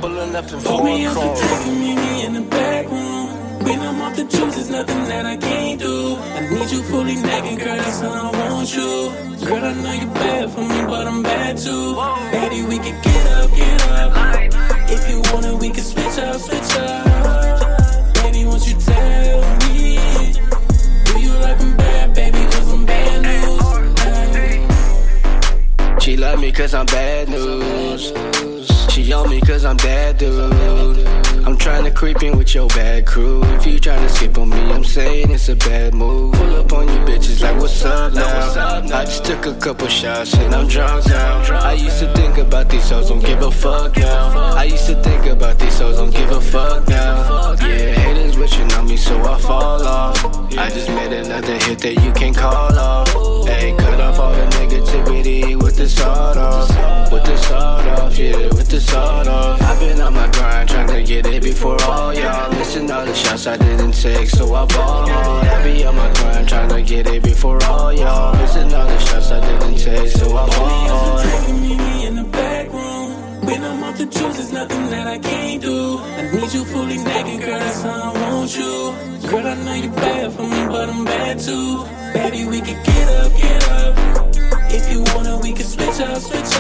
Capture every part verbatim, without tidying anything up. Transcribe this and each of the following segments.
pulling up in Pour me foreign up some chrome. drink and meet me in the back room. When I'm off the juice, there's nothing that I can't do. I need you fully naked, girl, that's how I want you. Girl, I know you're bad for me, but I'm bad too. Baby, we can get up, get up. If you want it, we can switch up, switch up. Baby, won't you tell me, do you like them bad, baby, cause I'm bad news. She love me cause I'm bad news. She on me cause I'm that dude. I'm tryna creep in with your bad crew. If you tryna skip on me, I'm saying it's a bad move. Pull up on you bitches like what's up now. I just took a couple shots and I'm drunk now. I used to think about these hoes, don't give a fuck now. I used to think about these hoes, don't give a fuck now. Yeah, haters wishing on me so I fall off. I just made another hit that you can't call off. Hey, cut off all the negativity with the sawed off. With the sawed off, yeah, with the sawed off. I've been on my grind trying to get it before all y'all. Missing all the shots I didn't take, so I ball hard. I be on my grind trying to get it before all y'all. Missing all the shots I didn't take, so I ball hard. Drink and meet me in the back room. When I'm off the juice, there's nothing that I can't do. I need you fully naked, girl, that's how I want you. Girl, I know you're bad for me, but I'm bad too. Baby, we can get up, get up. If you want it, we can switch up, switch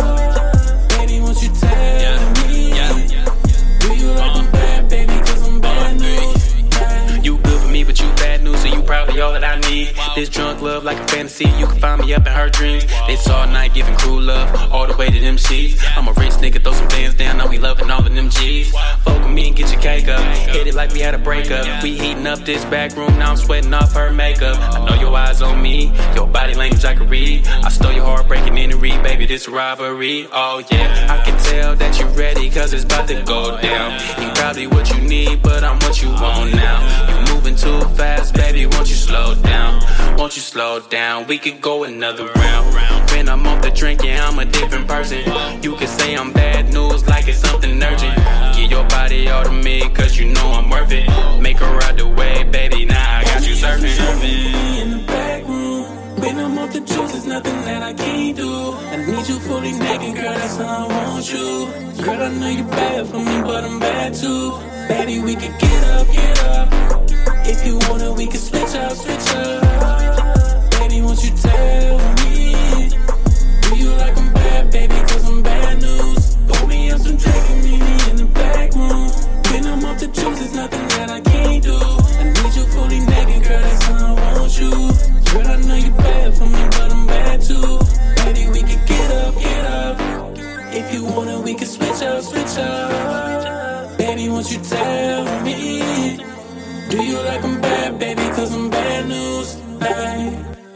up. Baby, won't you tell Yeah. me, Yeah. do you like them bad, baby, cause I'm bad news. You good for me, but you bad news, so you probably all that I need. This drunk love like a fantasy, you can find me up in her dreams. It's all night giving crew love, all the way to them sheets. I'm a rich nigga, throw some bands down, now we loving all of them G's. Fuck with me and get your cake up, hit it like we had a breakup. We heating up this back room, now I'm sweating off her makeup. I know your eyes on me, your body language I can read. I stole your heart breaking in the read, baby, this a robbery. Oh yeah, I can tell that you ready, cause it's about to go down. You probably what you need, but I'm what you want now. You moving too fast, baby, won't you slow down? Won't you slow down? We could go another round. When I'm off the drink, yeah, I'm a different person. You can say I'm bad news like it's something urgent. Get your body all to me, cause you know I'm worth it. Make her ride the wave, baby, now I got you surfing. In the back room. When I'm off the juice, there's nothing that I can't do. I need you fully naked, girl, that's how I want you. Girl, I know you're bad for me, but I'm bad too. Baby, we can get up, get up. If you want it, we can switch up, switch up. Baby, won't you tell me, do you like them bad, baby, cause I'm bad news. Pour me up some drink and meet me in the back room. When I'm off the juice, there's nothing that I can't do. I need you fully naked, girl, that's how I want you. Girl, I know you're bad for me, but I'm bad too. Baby, we can get up, get up. If you want it, we can switch up, switch up. Baby, won't you tell me, do you like them bad, baby, cause I'm bad news, babe.